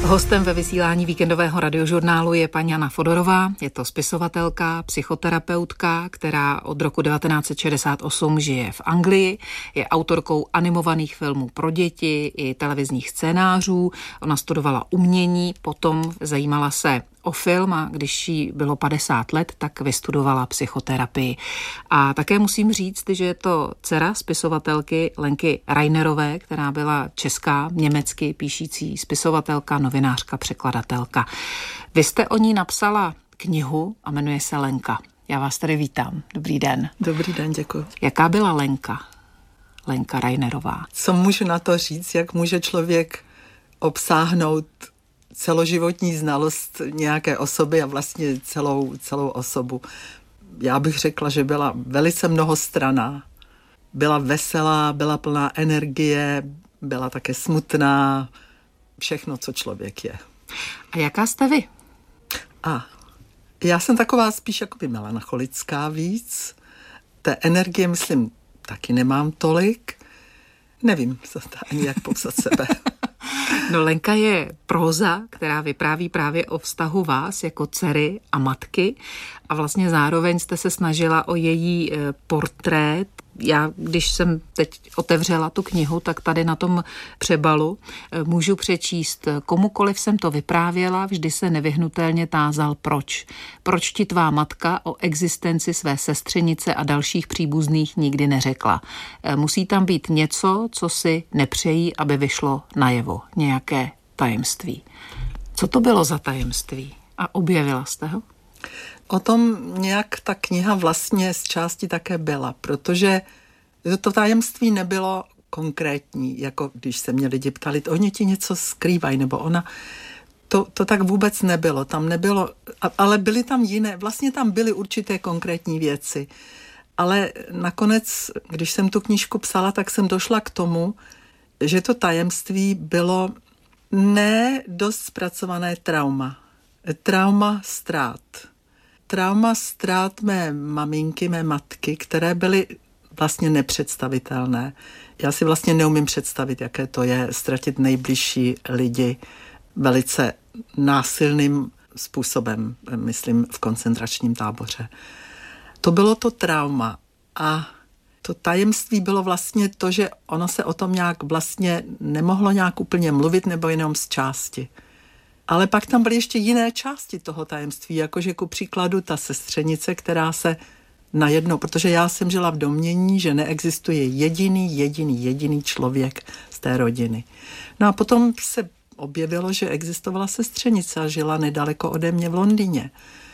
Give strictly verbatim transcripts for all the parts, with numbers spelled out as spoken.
Hostem ve vysílání víkendového radiožurnálu je paní Jana Fodorová. Je to spisovatelka, psychoterapeutka, která od roku devatenáct set šedesát osm žije v Anglii. Je autorkou animovaných filmů pro děti i televizních scénářů. Ona studovala umění, potom zajímala se o film a když jí bylo padesát let, tak vystudovala psychoterapii. A také musím říct, že je to dcera spisovatelky Lenky Rainerové, která byla česká, německy píšící spisovatelka, novinářka, překladatelka. Vy jste o ní napsala knihu a jmenuje se Lenka. Já vás tady vítám. Dobrý den. Dobrý den, děkuji. Jaká byla Lenka? Lenka Rainerová. Co můžu na to říct, jak může člověk obsáhnout celoživotní znalost nějaké osoby a vlastně celou, celou osobu. Já bych řekla, že byla velice mnohostranná. Byla veselá, byla plná energie, byla také smutná, všechno, co člověk je. A jaká jste vy? A já jsem taková spíš jakoby melancholická víc. Té energie, myslím, taky nemám tolik. Nevím ani jak popsat sebe. No, Lenka je próza, která vypráví právě o vztahu vás jako dcery a matky a vlastně zároveň jste se snažila o její portrét. Já, když jsem teď otevřela tu knihu, tak tady na tom přebalu můžu přečíst: komukoliv jsem to vyprávěla, vždy se nevyhnutelně tázal proč. Proč ti tvá matka o existenci své sestřenice a dalších příbuzných nikdy neřekla. Musí tam být něco, co si nepřejí, aby vyšlo najevo. Nějaké tajemství. Co to bylo za tajemství? A objevila jste ho? O tom nějak ta kniha vlastně z části také byla, protože to tajemství nebylo konkrétní, jako když se mě lidi ptali, oni ti něco skrývají, nebo ona, to, to tak vůbec nebylo, tam nebylo, ale byly tam jiné, vlastně tam byly určité konkrétní věci, ale nakonec, když jsem tu knížku psala, tak jsem došla k tomu, že to tajemství bylo ne dost zpracované trauma, trauma ztrát. Trauma ztrát mé maminky, mé matky, které byly vlastně nepředstavitelné. Já si vlastně neumím představit, jaké to je ztratit nejbližší lidi velice násilným způsobem, myslím v koncentračním táboře. To bylo to trauma a to tajemství bylo vlastně to, že ono se o tom nějak vlastně nemohlo nějak úplně mluvit nebo jenom z části. Ale pak tam byly ještě jiné části toho tajemství, jakože ku příkladu ta sestřenice, která se najednou, protože já jsem žila v domnění, že neexistuje jediný, jediný, jediný člověk z té rodiny. No a potom se objevilo, že existovala sestřenice a žila nedaleko ode mě v Londýně.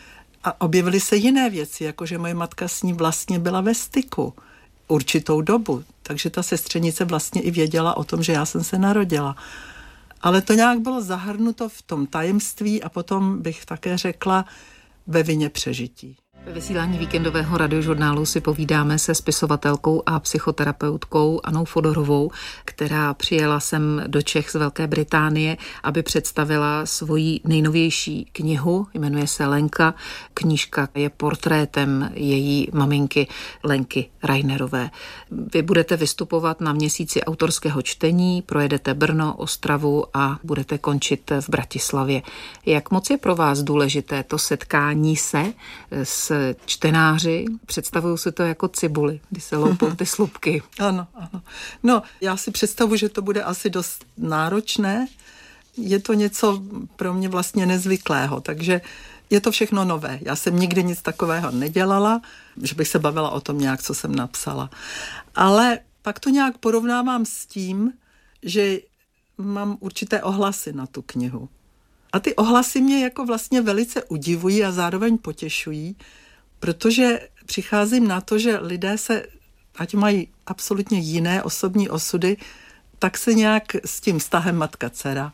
A objevily se jiné věci, jakože moje matka s ní vlastně byla ve styku určitou dobu. Takže ta sestřenice vlastně i věděla o tom, že já jsem se narodila. Ale to nějak bylo zahrnuto v tom tajemství a potom bych také řekla ve vině přežití. Ve vysílání víkendového radiožurnálu si povídáme se spisovatelkou a psychoterapeutkou Annou Fodorovou, která přijela sem do Čech z Velké Británie, aby představila svoji nejnovější knihu, jmenuje se Lenka. Knížka je portrétem její maminky Lenky Rainerové. Vy budete vystupovat na měsíci autorského čtení, projedete Brno, Ostravu a budete končit v Bratislavě. Jak moc je pro vás důležité to setkání se s čtenáři? Představuju si to jako cibuli, kdy se loupou ty slupky. Ano, ano. No, já si představuji, že to bude asi dost náročné. Je to něco pro mě vlastně nezvyklého, takže je to všechno nové. Já jsem nikdy nic takového nedělala, že bych se bavila o tom nějak, co jsem napsala. Ale pak to nějak porovnávám s tím, že mám určité ohlasy na tu knihu. A ty ohlasy mě jako vlastně velice udivují a zároveň potěšují, protože přicházím na to, že lidé se, ať mají absolutně jiné osobní osudy, tak se nějak s tím vztahem matka-dcera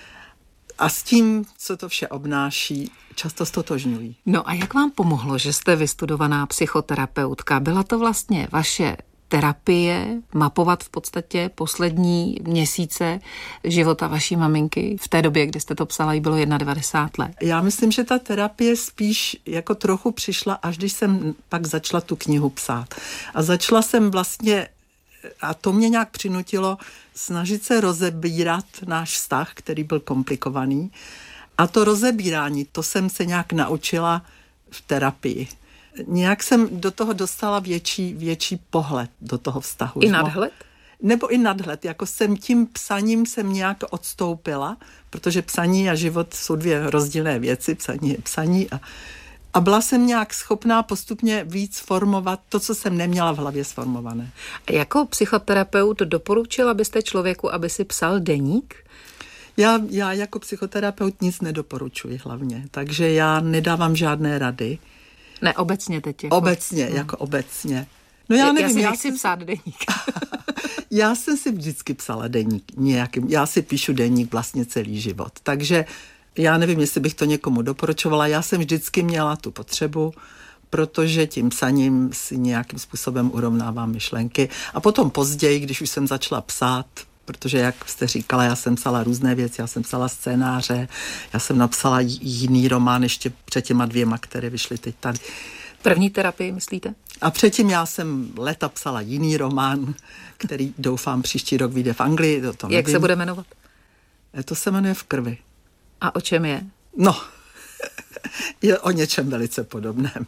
a s tím, co to vše obnáší, často stotožňují. No a jak vám pomohlo, že jste vystudovaná psychoterapeutka? Byla to vlastně vaše terapie, mapovat v podstatě poslední měsíce života vaší maminky? V té době, kdy jste to psala, jí bylo devadesát jedna let. Já myslím, že ta terapie spíš jako trochu přišla, až když jsem pak začala tu knihu psát. A začala jsem vlastně a to mě nějak přinutilo snažit se rozebírat náš vztah, který byl komplikovaný. A to rozebírání, to jsem se nějak naučila v terapii. Nějak jsem do toho dostala větší, větší pohled do toho vztahu. I nadhled? Nebo i nadhled, jako jsem tím psaním jsem nějak odstoupila, protože psaní a život jsou dvě rozdílné věci, psaní je psaní a, a byla jsem nějak schopná postupně víc formovat to, co jsem neměla v hlavě sformované. A jako psychoterapeut doporučila byste člověku, aby si psal deník? Já, já jako psychoterapeut nic nedoporučuji hlavně, takže já nedávám žádné rady. Ne, obecně teď. Jako... Obecně, hmm. jako obecně. No já nevím. Já si já nechci jsem... psát deník. Já jsem si vždycky psala deník nějakým, já si píšu deník vlastně celý život, takže já nevím, jestli bych to někomu doporučovala, já jsem vždycky měla tu potřebu, protože tím psaním si nějakým způsobem urovnávám myšlenky a potom později, když už jsem začala psát, protože jak jste říkala, já jsem psala různé věci, já jsem psala scénáře, já jsem napsala jiný román ještě před těma dvěma, které vyšly teď tady. První terapii, myslíte? A předtím já jsem leta psala jiný román, který doufám příští rok vyjde v Anglii. To, to Jak nevím. se bude jmenovat? To se jmenuje V krvi. A o čem je? No, je o něčem velice podobném.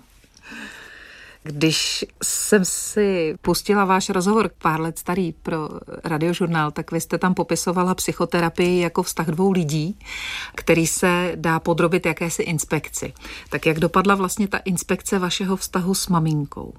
Když jsem si pustila váš rozhovor pár let starý pro Radiožurnál, tak vy jste tam popisovala psychoterapii jako vztah dvou lidí, který se dá podrobit jakési inspekci. Tak jak dopadla vlastně ta inspekce vašeho vztahu s maminkou?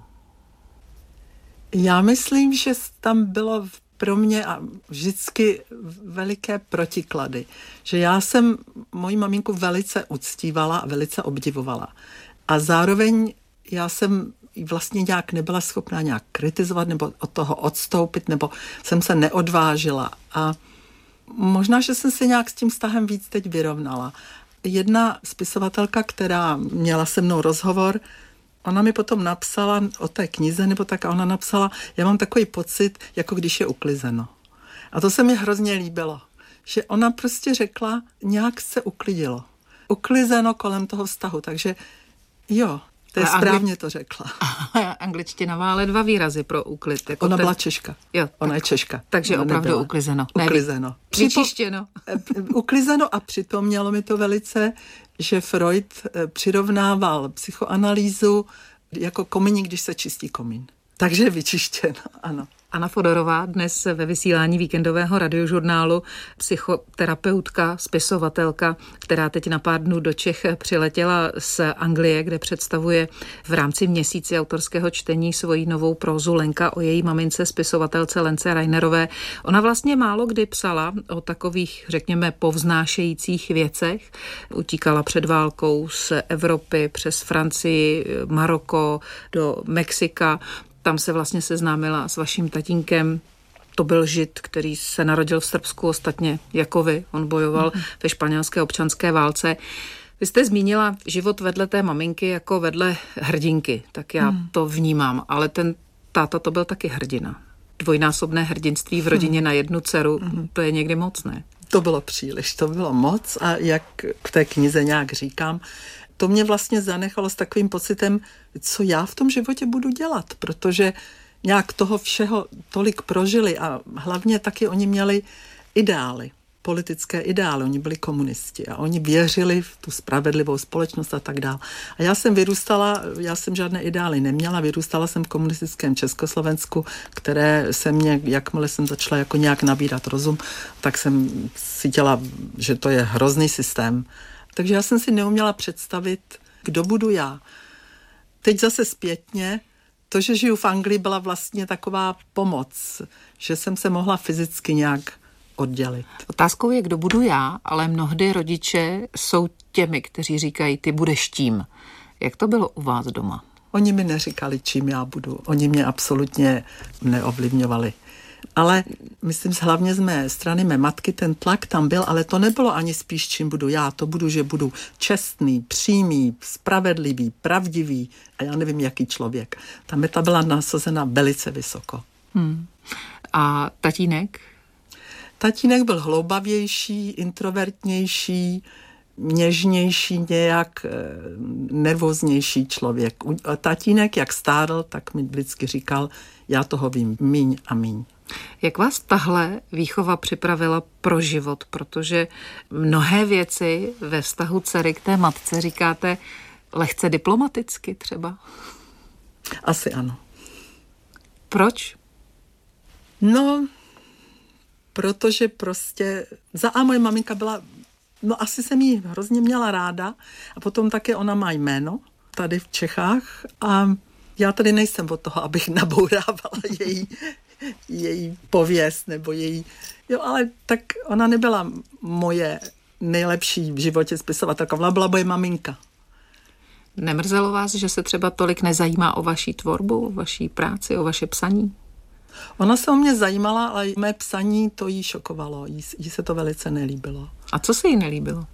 Já myslím, že tam bylo pro mě a vždycky veliké protiklady. Že já jsem moji maminku velice uctívala a velice obdivovala. A zároveň já jsem vlastně nějak nebyla schopná nějak kritizovat nebo od toho odstoupit, nebo jsem se neodvážila. A možná, že jsem se nějak s tím vztahem víc teď vyrovnala. Jedna spisovatelka, která měla se mnou rozhovor, ona mi potom napsala o té knize, nebo tak, a ona napsala, já mám takový pocit, jako když je uklizeno. A to se mi hrozně líbilo, že ona prostě řekla, nějak se uklidilo. Uklizeno kolem toho vztahu, takže jo, to je správně to řekla. Angličtina má ale dva výrazy pro úklid. Jako ona ten... byla Češka. Jo, ona tak, je Češka. Takže ona opravdu nebyla. uklizeno. Uklizeno. Vyčištěno. Uklizeno a připomnělo mi to velice, že Freud přirovnával psychoanalýzu jako komíník, když se čistí komín. Takže vyčištěno, ano. Anna Fodorová dnes ve vysílání víkendového Radiožurnálu, psychoterapeutka, spisovatelka, která teď na pár dnů do Čech přiletěla z Anglie, kde představuje v rámci měsíce autorského čtení svoji novou prózu Lenka o její mamince, spisovatelce Lence Rainerové. Ona vlastně málo kdy psala o takových, řekněme, povznášejících věcech. Utíkala před válkou z Evropy přes Francii, Maroko do Mexika. Tam se vlastně seznámila s vaším tatínkem. To byl Žid, který se narodil v Srbsku, ostatně jako vy. On bojoval mm. ve španělské občanské válce. Vy jste zmínila život vedle té maminky jako vedle hrdinky, tak já mm. to vnímám. Ale ten táta to byl taky hrdina. Dvojnásobné hrdinství v rodině mm. na jednu dceru, mm. to je někdy moc, ne? To bylo příliš, to bylo moc a jak v té knize nějak říkám, to mě vlastně zanechalo s takovým pocitem, co já v tom životě budu dělat, protože nějak toho všeho tolik prožili a hlavně taky oni měli ideály, politické ideály, oni byli komunisti a oni věřili v tu spravedlivou společnost a tak dále. A já jsem vyrůstala, já jsem žádné ideály neměla, vyrůstala jsem v komunistickém Československu, které se mě, jakmile jsem začala jako nějak nabírat rozum, tak jsem cítila, že to je hrozný systém. Takže já jsem si neuměla představit, kdo budu já. Teď zase zpětně, to, že žiju v Anglii, byla vlastně taková pomoc, že jsem se mohla fyzicky nějak oddělit. Otázkou je, kdo budu já, ale mnohdy rodiče jsou těmi, kteří říkají, ty budeš tím. Jak to bylo u vás doma? Oni mi neříkali, čím já budu. Oni mě absolutně neovlivňovali. Ale myslím, hlavně z mé strany, mé matky, ten tlak tam byl, ale to nebylo ani spíš, čím budu já. To budu, že budu čestný, přímý, spravedlivý, pravdivý a já nevím, jaký člověk. Ta meta byla nasazena velice vysoko. Hmm. A tatínek? Tatínek byl hloubavější, introvertnější, něžnější, nějak nervóznější člověk. Tatínek, jak stárl, tak mi vždycky říkal, já toho vím míň a míň. Jak vás tahle výchova připravila pro život? Protože mnohé věci ve vztahu dcery k té matce říkáte lehce diplomaticky třeba. Asi ano. Proč? No, protože prostě za A moje maminka byla, no asi jsem jí hrozně měla ráda a potom také ona má jméno tady v Čechách a já tady nejsem od toho, abych nabourávala její, její pověst nebo její, jo, ale tak ona nebyla moje nejlepší v životě spisovatelka, ona byla moje maminka. Nemrzelo vás, že se třeba tolik nezajímá o vaší tvorbu, o vaší práci, o vaše psaní? Ona se o mě zajímala, ale mé psaní to jí šokovalo, jí, jí se to velice nelíbilo. A co se jí nelíbilo?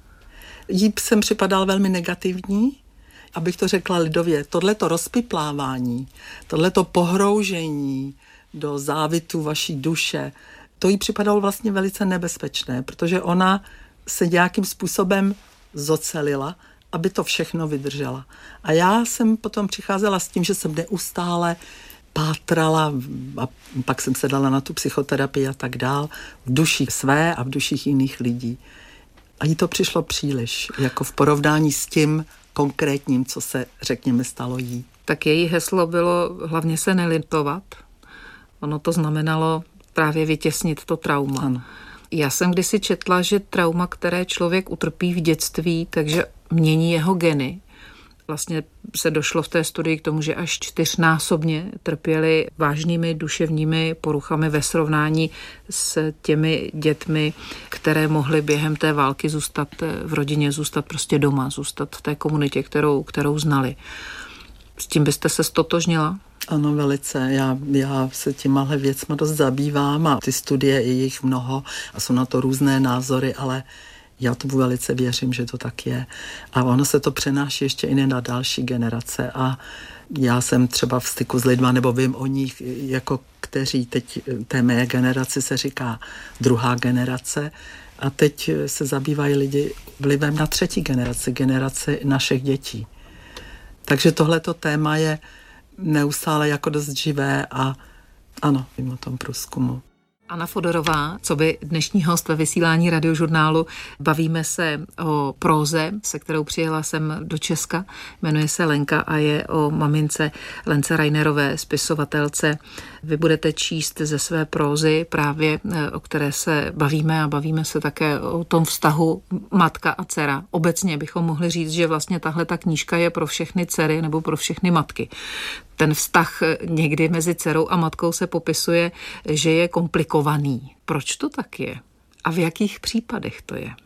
Jí jsem připadal velmi negativní, abych to řekla lidově. Tohleto rozpiplávání, tohleto pohroužení do závitu vaší duše, to jí připadalo vlastně velice nebezpečné, protože ona se nějakým způsobem zocelila, aby to všechno vydržela. A já jsem potom přicházela s tím, že jsem neustále pátrala a pak jsem se dala na tu psychoterapii a tak dál v duších své a v duších jiných lidí. A jí to přišlo příliš, jako v porovnání s tím konkrétním, co se, řekněme, stalo jí. Tak její heslo bylo hlavně se nelitovat. Ono to znamenalo právě vytěsnit to trauma. Ano. Já jsem kdysi četla, že trauma, které člověk utrpí v dětství, takže mění jeho geny. Vlastně se došlo v té studii k tomu, že až čtyřnásobně trpěli vážnými duševními poruchami ve srovnání s těmi dětmi, které mohly během té války zůstat v rodině, zůstat prostě doma, zůstat v té komunitě, kterou, kterou znali. S tím byste se stotožnila? Ano, velice. Já, já se těmahle věcma dost zabývám a ty studie je jich mnoho a jsou na to různé názory, ale já tomu velice věřím, že to tak je. A ono se to přenáší ještě i na další generace a já jsem třeba v styku s lidma, nebo vím o nich, jako kteří teď té mé generaci se říká druhá generace a teď se zabývají lidi vlivem na třetí generaci, generaci našich dětí. Takže tohleto téma je neustále jako dost živé a ano, vím o tom průzkumu. Anna Fodorová, co by dnešní host ve vysílání Radiožurnálu. Bavíme se o próze, se kterou přijela jsem do Česka. Jmenuje se Lenka a je o mamince Lence Reinerové, spisovatelce. Vy budete číst ze své prózy právě, o které se bavíme a bavíme se také o tom vztahu matka a dcera. Obecně bychom mohli říct, že vlastně tahle ta knížka je pro všechny dcery nebo pro všechny matky. Ten vztah někdy mezi dcerou a matkou se popisuje, že je komplikovaný. Proč to tak je? A v jakých případech to je?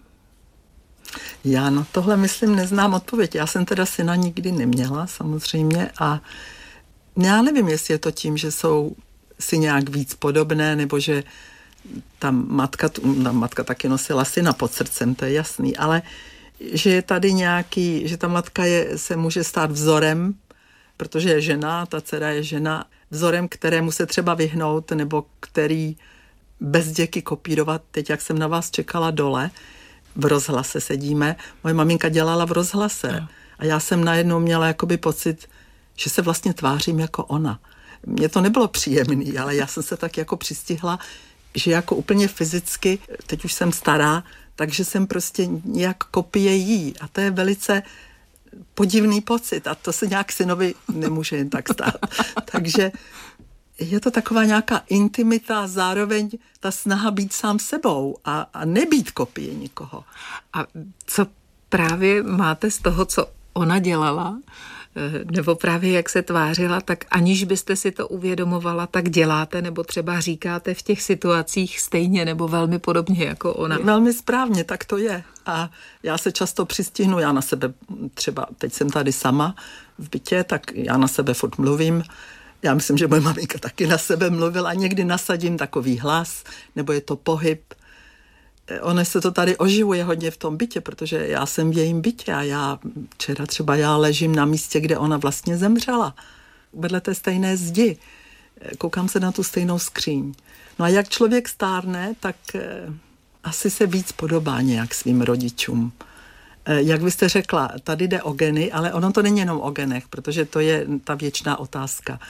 Já na tohle, myslím, neznám odpověď. Já jsem teda syna nikdy neměla, samozřejmě, a já nevím, jestli je to tím, že jsou si nějak víc podobné, nebo že ta matka, ta matka taky nosila syna pod srdcem, to je jasný, ale že je tady nějaký, že ta matka je, se může stát vzorem, protože je žena, ta dcera je žena, vzorem, kterému se třeba vyhnout, nebo který bez děky kopírovat. Teď, jak jsem na vás čekala dole, v rozhlase sedíme, moje maminka dělala v rozhlase no. A já jsem najednou měla jakoby pocit, že se vlastně tvářím jako ona. Mně to nebylo příjemný, ale já jsem se tak jako přistihla, že jako úplně fyzicky, teď už jsem stará, takže jsem prostě nějak kopie jí a to je velice podivný pocit a to se nějak synovi nemůže jen tak stát. Takže je to taková nějaká intimita, zároveň ta snaha být sám sebou a, a nebýt kopie nikoho. A co právě máte z toho, co ona dělala, nebo právě jak se tvářila, tak aniž byste si to uvědomovala, tak děláte, nebo třeba říkáte v těch situacích stejně nebo velmi podobně jako ona? Velmi správně, tak to je. A já se často přistihnu, já na sebe třeba, teď jsem tady sama v bytě, tak já na sebe furt mluvím. Já myslím, že moje maminka taky na sebe mluvila a někdy nasadím takový hlas, nebo je to pohyb. Ono se to tady oživuje hodně v tom bytě, protože já jsem v jejím bytě a já včera třeba já ležím na místě, kde ona vlastně zemřela. Vedle té stejné zdi. Koukám se na tu stejnou skříň. No a jak člověk stárne, tak asi se víc podobá nějak svým rodičům. Jak byste řekla, tady jde o geny, ale ono to není jenom o genech, protože to je ta věčná otázka.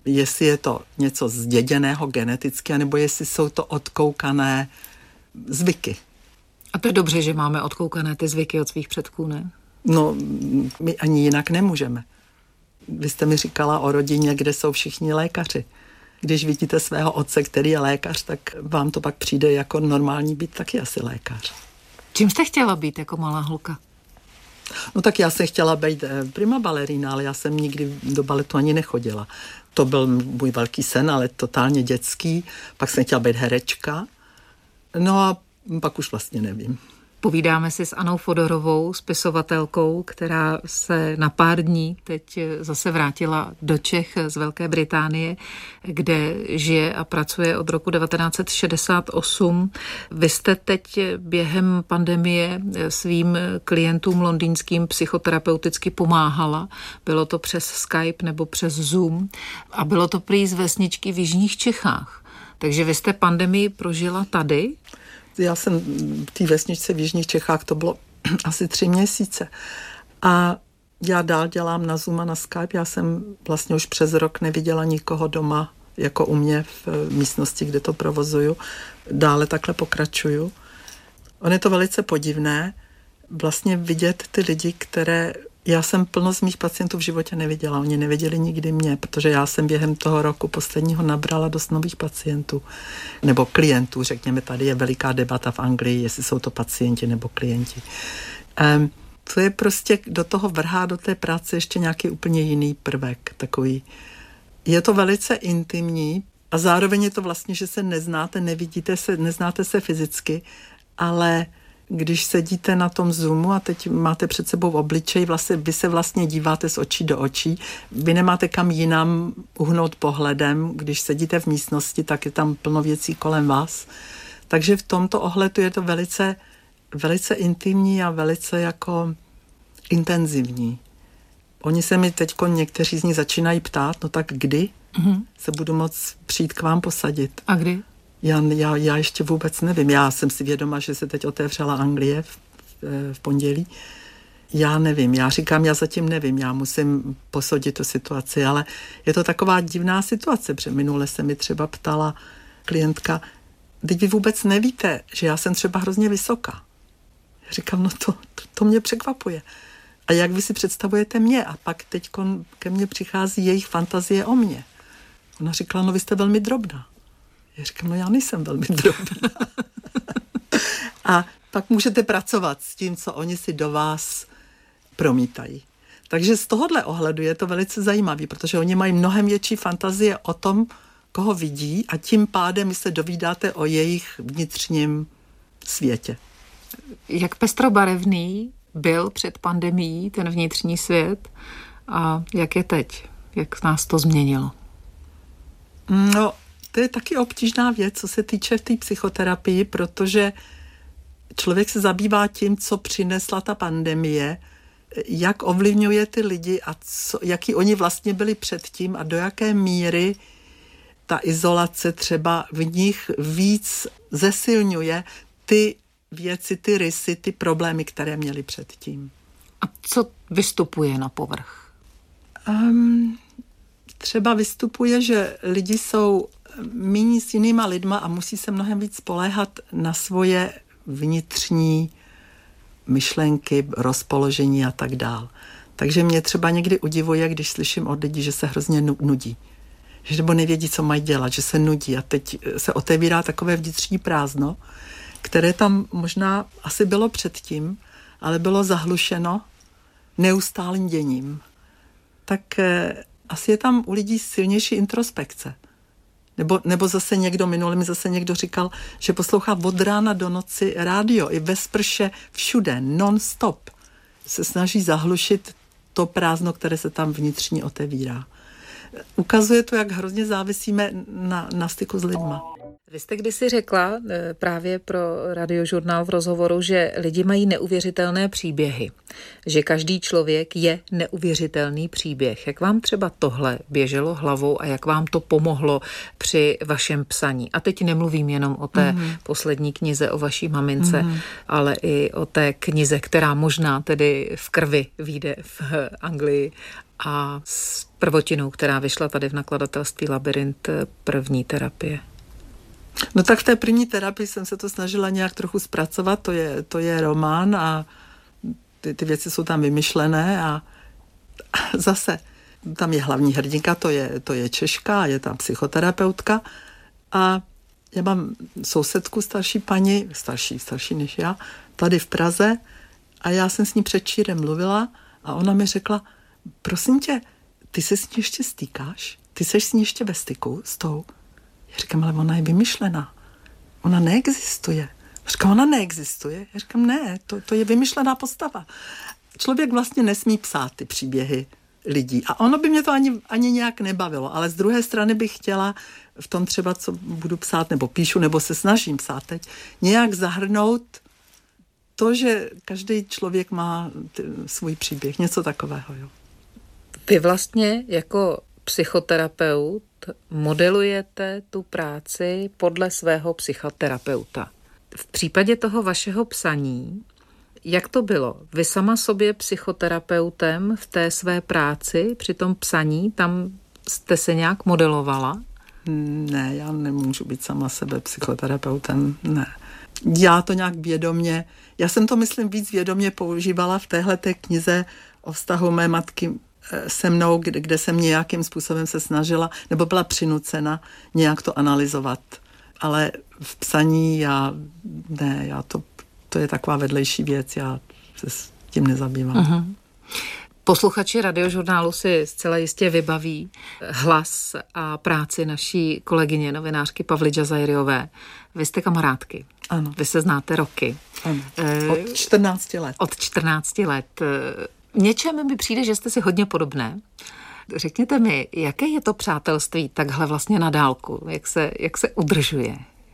jestli je to něco zděděného geneticky, nebo jestli jsou to odkoukané zvyky. A to je dobře, že máme odkoukané ty zvyky od svých předků, ne? No, my ani jinak nemůžeme. Vy jste mi říkala o rodině, kde jsou všichni lékaři. Když vidíte svého otce, který je lékař, tak vám to pak přijde jako normální být taky asi lékař. Čím jste chtěla být jako malá holka? No tak já jsem chtěla být prima balerína, ale já jsem nikdy do baletu ani nechodila. To byl můj velký sen, ale totálně dětský. Pak jsem chtěla být herečka. No a pak už vlastně nevím. Povídáme si s Annou Fodorovou, spisovatelkou, která se na pár dní teď zase vrátila do Čech z Velké Británie, kde žije a pracuje od roku devatenáct set šedesát osm. Vy jste teď během pandemie svým klientům londýnským psychoterapeuticky pomáhala. Bylo to přes Skype nebo přes Zoom a bylo to prý z vesničky v jižních Čechách. Takže vy jste pandemii prožila tady? Já jsem v té vesničce v jižních Čechách, to bylo asi tři měsíce. A já dál dělám na Zoom a na Skype. Já jsem vlastně už přes rok neviděla nikoho doma, jako u mě v místnosti, kde to provozuju. Dále takhle pokračuju. On je to velice podivné, vlastně vidět ty lidi, které... Já jsem plno z mých pacientů v životě neviděla. Oni neviděli nikdy mě, protože já jsem během toho roku posledního nabrala dost nových pacientů. Nebo klientů, řekněme, tady je veliká debata v Anglii, jestli jsou to pacienti nebo klienti. Um, to je prostě, do toho vrhá do té práce ještě nějaký úplně jiný prvek. Takový. Je to velice intimní a zároveň je to vlastně, že se neznáte, nevidíte se, neznáte se fyzicky, ale když sedíte na tom Zoomu a teď máte před sebou obličej, vlastně, vy se vlastně díváte z očí do očí, vy nemáte kam jinam uhnout pohledem, když sedíte v místnosti, tak je tam plno věcí kolem vás. Takže v tomto ohledu je to velice, velice intimní a velice jako intenzivní. Oni se mi teď někteří z nich začínají ptát, no tak kdy mm-hmm. se budu moct přijít k vám posadit. A kdy? Já, já, já ještě vůbec nevím. Já jsem si vědoma, že se teď otevřela Anglie v, v pondělí. Já nevím. Já říkám, já zatím nevím. Já musím posoudit tu situaci, ale je to taková divná situace, protože minule se mi třeba ptala klientka, teď vy vůbec nevíte, že já jsem třeba hrozně vysoká. Já říkám, no to, to, to mě překvapuje. A jak vy si představujete mě? A pak teď ke mně přichází jejich fantazie o mně. Ona říkala, no vy jste velmi drobná. Já říkám, no já nejsem velmi drobná. A pak můžete pracovat s tím, co oni si do vás promítají. Takže z tohohle ohledu je to velice zajímavé, protože oni mají mnohem větší fantazie o tom, koho vidí a tím pádem se dovídáte o jejich vnitřním světě. Jak pestrobarevný byl před pandemií ten vnitřní svět a jak je teď? Jak nás to změnilo? No, to je taky obtížná věc, co se týče v té psychoterapii, protože člověk se zabývá tím, co přinesla ta pandemie, jak ovlivňuje ty lidi a co, jaký oni vlastně byli předtím a do jaké míry ta izolace třeba v nich víc zesilňuje ty věci, ty rysy, ty problémy, které měli předtím. A co vystupuje na povrch? Um, třeba vystupuje, že lidi jsou míní s jinýma lidma a musí se mnohem víc spoléhat na svoje vnitřní myšlenky, rozpoložení a tak dál. Takže mě třeba někdy udivuje, když slyším od lidí, že se hrozně nudí. Že nebo nevědí, co mají dělat, že se nudí a teď se otevírá takové vnitřní prázdno, které tam možná asi bylo předtím, ale bylo zahlušeno neustálým děním. Tak eh, asi je tam u lidí silnější introspekce. Nebo, nebo zase někdo, minule mi zase někdo říkal, že poslouchá od rána do noci rádio, i ve sprše, všude, non-stop. Se snaží zahlušit to prázdno, které se tam vnitřně otevírá. Ukazuje to, jak hrozně závisíme na, na styku s lidma. Vy jste kdysi řekla právě pro Radiožurnál v rozhovoru, že lidi mají neuvěřitelné příběhy, že každý člověk je neuvěřitelný příběh. Jak vám třeba tohle běželo hlavou a jak vám to pomohlo při vašem psaní? A teď nemluvím jenom o té mm-hmm. poslední knize o vaší mamince, mm-hmm. ale i o té knize, která možná tedy v krvi vyjde v Anglii. a s prvotinou, která vyšla tady v nakladatelství Labyrint, první terapie? No tak v té první terapii jsem se to snažila nějak trochu zpracovat, to je, to je román a ty, ty věci jsou tam vymyšlené a, a zase tam je hlavní hrdinka, to je, to je Češka, je tam psychoterapeutka a já mám sousedku starší paní, starší, starší než já, tady v Praze a já jsem s ní před čírem mluvila a ona mi řekla, prosím tě, ty se s ní ještě stýkáš? Ty seš s ní ještě ve styku s tou? Já říkám, ale ona je vymyšlená. Ona neexistuje. Já říkám, ona neexistuje? Já říkám, ne, to, to je vymyšlená postava. Člověk vlastně nesmí psát ty příběhy lidí. A ono by mě to ani, ani nějak nebavilo. Ale z druhé strany bych chtěla v tom třeba, co budu psát, nebo píšu, nebo se snažím psát teď, nějak zahrnout to, že každý člověk má t- svůj příběh. Něco takového, jo. Vy vlastně jako psychoterapeut modelujete tu práci podle svého psychoterapeuta. V případě toho vašeho psaní, jak to bylo? Vy sama sobě psychoterapeutem v té své práci, při tom psaní, tam jste se nějak modelovala? Ne, já nemůžu být sama sebe psychoterapeutem, ne. Já to nějak vědomě, já jsem to, myslím, víc vědomě používala v téhleté knize o vztahu mé matky se mnou, kde, kde jsem nějakým způsobem se snažila, nebo byla přinucena nějak to analyzovat. Ale v psaní já, ne, já to, to je taková vedlejší věc, já se s tím nezabývám. Uh-huh. Posluchači Radiožurnálu si zcela jistě vybaví hlas a práci naší kolegyně, novinářky Pavly Džazajriové. Vy jste kamarádky. Ano. Vy se znáte roky. Ano. Od čtrnácti let. Od čtrnácti let. Něčem mi přijde, že jste si hodně podobné. Řekněte mi, jaké je to přátelství takhle vlastně na dálku? Jak se, jak se udržuje?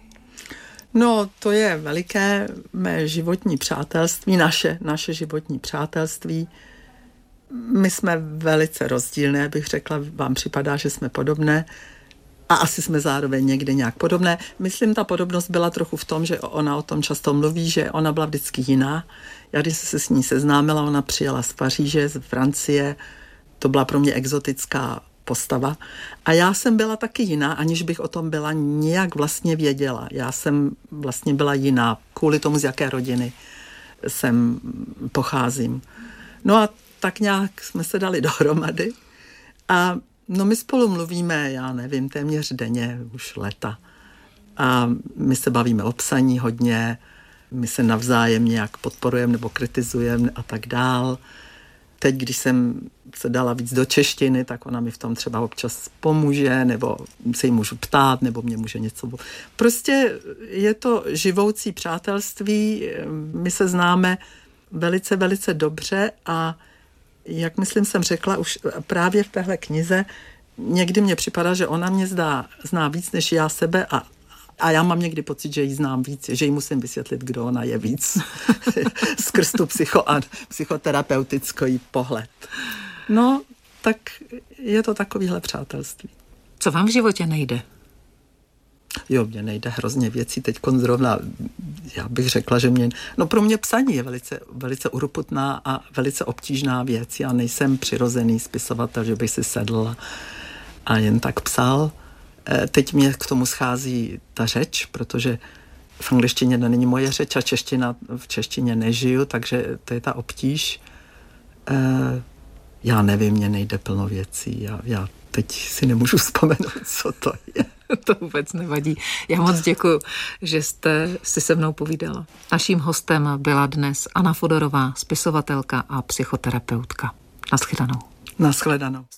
No, to je veliké mé životní přátelství, naše, naše životní přátelství. My jsme velice rozdílné, bych řekla, vám připadá, že jsme podobné a asi jsme zároveň někde nějak podobné. Myslím, ta podobnost byla trochu v tom, že ona o tom často mluví, že ona byla vždycky jiná. Já když jsem se s ní seznámila, ona přijela z Paříže, z Francie, to byla pro mě exotická postava. A já jsem byla taky jiná, aniž bych o tom byla nějak vlastně věděla. Já jsem vlastně byla jiná, kvůli tomu, z jaké rodiny jsem pocházím. No a tak nějak jsme se dali dohromady a no my spolu mluvíme, já nevím, téměř denně, už léta. A my se bavíme o psaní hodně, my se navzájem nějak podporujeme nebo kritizujeme a tak dál. Teď, když jsem se dala víc do češtiny, tak ona mi v tom třeba občas pomůže, nebo se jí můžu ptát, nebo mě může něco... Prostě je to živoucí přátelství, my se známe velice, velice dobře a jak myslím jsem řekla už právě v téhle knize, někdy mně připadá, že ona mě zdá, zná víc než já sebe a, a já mám někdy pocit, že ji znám víc, že jí musím vysvětlit, kdo ona je víc skrz tu psycho a psychoterapeutický pohled. No, tak je to takovýhle přátelství. Co vám v životě nejde? Jo, mně nejde hrozně věcí. Teď zrovna, já bych řekla, že mě... No pro mě psaní je velice, velice urputná a velice obtížná věc. Já nejsem přirozený spisovatel, že bych si sedl a jen tak psal. Teď mě k tomu schází ta řeč, protože v angličtině není moje řeč a čeština, v češtině nežiju, takže to je ta obtíž. Já nevím, mně nejde plno věcí. Já, já teď si nemůžu vzpomenout, co to je. To vůbec nevadí. Já moc děkuju, že jste si se mnou povídala. Naším hostem byla dnes Anna Fodorová, spisovatelka a psychoterapeutka. Naschledanou. Naschledanou.